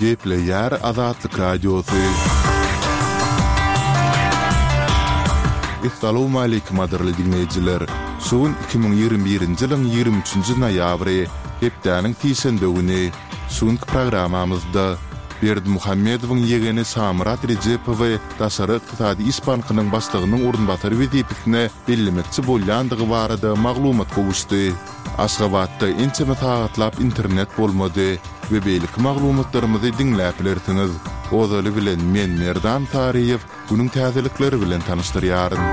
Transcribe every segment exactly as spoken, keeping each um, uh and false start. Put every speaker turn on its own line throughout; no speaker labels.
Geple yer Azatlyk radiosu. Assalamu alaykum adyrly dinleyijiler. Şuun iki bin ýygrimi birinji ýylyň ýygrimi üçünji noýabry hepdeniň tiýşenbe güni şuňky programamyzda Berdi Muhammedowyň ýegeni Samrat Rejepowy daşary ykdysady iş bankynyň başlygynyň orunbasary wezipetine bellemekçi bolýandygy barada maglumat gowuşdy. Aşgabatda ençeme taýatlap internet bolmady we beýlik maglumatlarymyzy dinläp bilersiňiz. Ozaly bilen men Merdan Tariýew bunyň täzelikleri bilen tanyşdyrýaryn.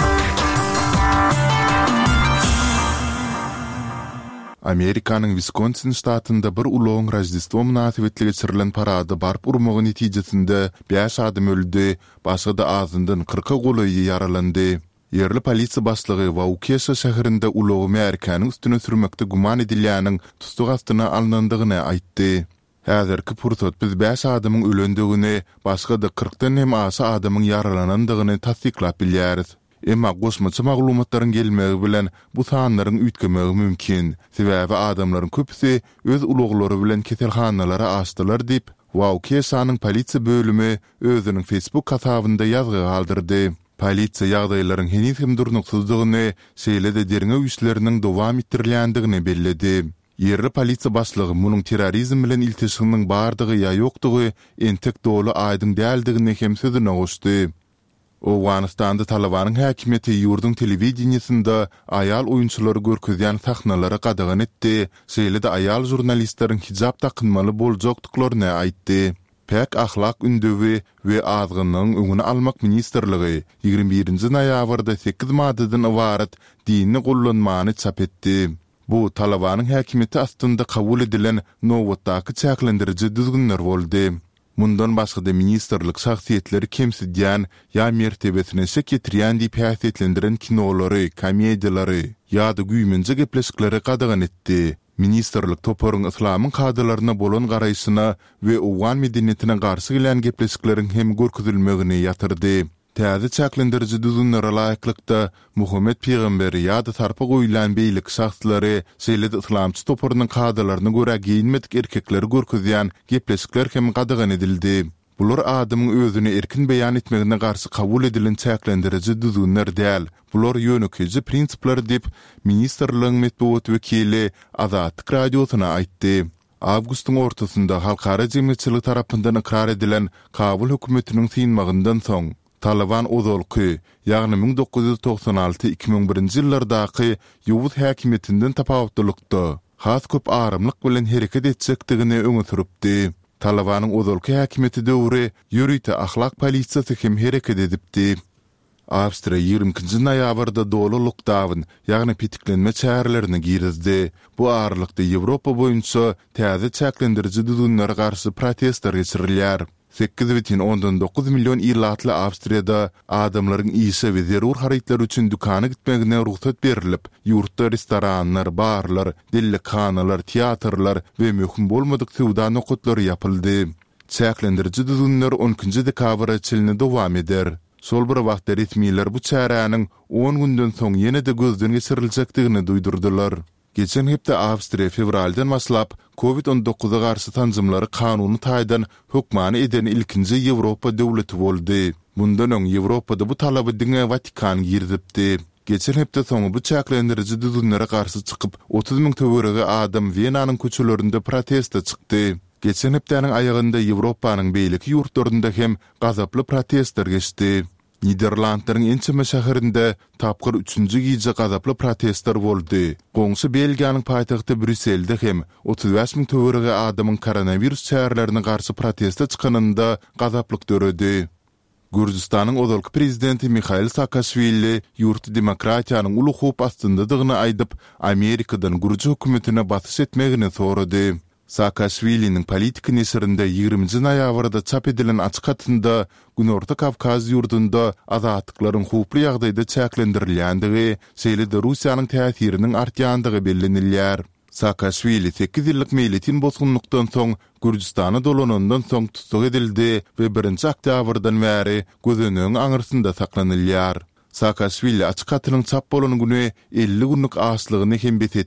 Amerikanyň Wisconsin ştatynda bir ulyň Rojdestvo münasibetli geçirilen parada barp urmagy netijesinde beş adam öldü, başga da azyndan kırka goly yaralandy. Yerli polisiýa başlygy Waukesha şäherinde ulyg Amerikanyň üstüne sürmekde guman edilýäniň tutsak astyna alınandygyny aýtdy. Häzirki pursat biz beş adamyň ölendigini, başga da kırkdan hem aşy adamyň yaralanandygyny tasdiklap bilýäris. Emma goşmaçy maglumatlaryň gelmegi bilen bu sanlaryň üýtgemegi mümkin. Sebäbi adamlaryň köpüsi öz ulyglary bilen keselhanalara açdylar diýip Waukeshanyň polisiýa bölümi özüniň Facebook hasabynda ýazgy galdyrdy. Polisiýa ýagdaýlaryň heniz hem durnuksyzlygyny, şeýle-de derine üýtleriniň dowam etdirilýändigini belledi. Yerli polisiýa başlygy munyň terrorizm bilen iltişiginiň bardygy ýa ýokdugy entek dolu aýdyň däldigini hem sözüne goşdy. Owganistanda Talabanyň häkimeti ýurdun telewizionyasynda aýal oýunçylary görkezýän sahnalara gadagan etdi. Şeýle-de aýal jurnalistleriň hijab takynmaly boljakdyklaryny aýtdy. Pek ahlak ündöwi we azgynyň öňüne almak ministrligi ýygrimi birinji noýabrda sekiz maddadan ibaret dinni gollanmany çap etdi. Bu Talabanyň häkimeti astynda kabul edilen nowatdaky çäklendiriji düzgünler boldy. Mundan başga da ministerlik şahsiýetleri kemsidýän ýa mertebesine şek ýetirýän diýip häsiýetlendiren kinolary, komediýalary ýa-da güýmenji gepleşikleri gadagan etdi. Ministerlik toparyň islamyň kadrlaryna bolan garaýşyna we Owgan medeniýetine garşy gelen gepleşikleriň hem görkezilmegini ýatyrdy. Täze çäklendiriji düzünlere laýyklykda Muhammed Peýgamber ýa-da tarpa goýulan beýlik şahslary, şeýle-de islamçy toparynyň kadrlaryna görä giyinmedik erkekleri görkezýän gepleşikler hem gadagan edildi. Bular adamyň özüni erkin beýan etmegine garşy kabul edilen çäklendiriji düzünler däl. Bular ýönükiji prinsipler diýip ministrligiň medeniýet wekili Azatlyk radiosyna aýtdy. Awgustyň ortasynda halkara jemgyýetçilik tarapyndan ikrar edilen Kabul hökümetiniň synmagyndan soň Taliban ozalky, ýagny bin dokuz ýüz toksan alty iki bin birinji ýyllardaky ýowuz häkimetinden tapawutlykda has köp arymlyk bilen hereket etjekdigini öňe süripdi. Talabanyň ozalky häkimeti döwri ýürüýte ahlak polisiýasy hem hereket edipdi. Awstriýa ýygrimi noýabrda dolu lockdown, ýagny pitiklenme çärelerini girizdi. Bu aralykda Ýewropa boýunça täze çäklendiriji düzünlere garşy protestler geçirilýär. sekiz бүтүн ondan dokuz milyon ýyllatly Awstriýada adamlaryň işe we zerur harytlar üçin dükana gitmegine ruhsat berilip, ýurtda restoranlar, barlar, dillekanalar, teatrlar we möhüm bolmadyk sowda nokatlary ýapyldy. Çäklendiriji düzünler onunji dekabra çylny dowam eder. Sol bir wagtda resmiýetler bu çäräniň on günden soň ýene-de gözden geçiriljekdigini duýdurdylar. Geçen hepde Awstriýa fevraldan başlap kovid on dokuza garşy tanzymlary kanuny taýdan hökmany eden ilkinji Ýewropa döwleti boldy. Mundan öň Ýewropada bu talaby diňe Vatikan girdipdi. Geçen hepde soňy bu çäklendiriji düzünlere garşy çykyp otuz miň töwerege adam Vienanyň köçelerinde protesta çykdy. Geçen hepdeniň aýagynda Ýewropanyň beýleki ýurtlarynda hem gazaply protestler geçdi. Niderlandlaryň ençeme şäherinde tapgyr üçünji gije gazaply protestler boldy. Goňşy Belgiýanyň paýtagty Brüsselde hem otuz beş miň töwerege adamyň koronawirus çärelerine garşy protesta çykanynda gazaplyk döredi. Gürjistanyň ozalky prezidenti Mikhail Saakashvili ýurt demokratiýanyň uly hop astyndadygyny aýdyp, Amerikadan Gürji hökümetine batyş etmegini sorady. Saakashvili'nin politika nesirinde ýygrimi noýabrda çap edilen açyk hatynda Günorta Kavkaz ýurdunda azatlyklaryň huply ýagdaýda çäklendirilýändigi, şeýle-de Russiýanyň täsiriniň artýandygy bellenilýär. Saakashvili sekiz ýyllyk meýletin bozgunlukdan soň Gürjistana dolanandan soň tutsak edildi we birinji oktýabrdan bäri gözünüň aňyrsynda saklanylýar. Saakashvili açyk hatynyň çap bolan güni elli günlük aşlygyny hem betet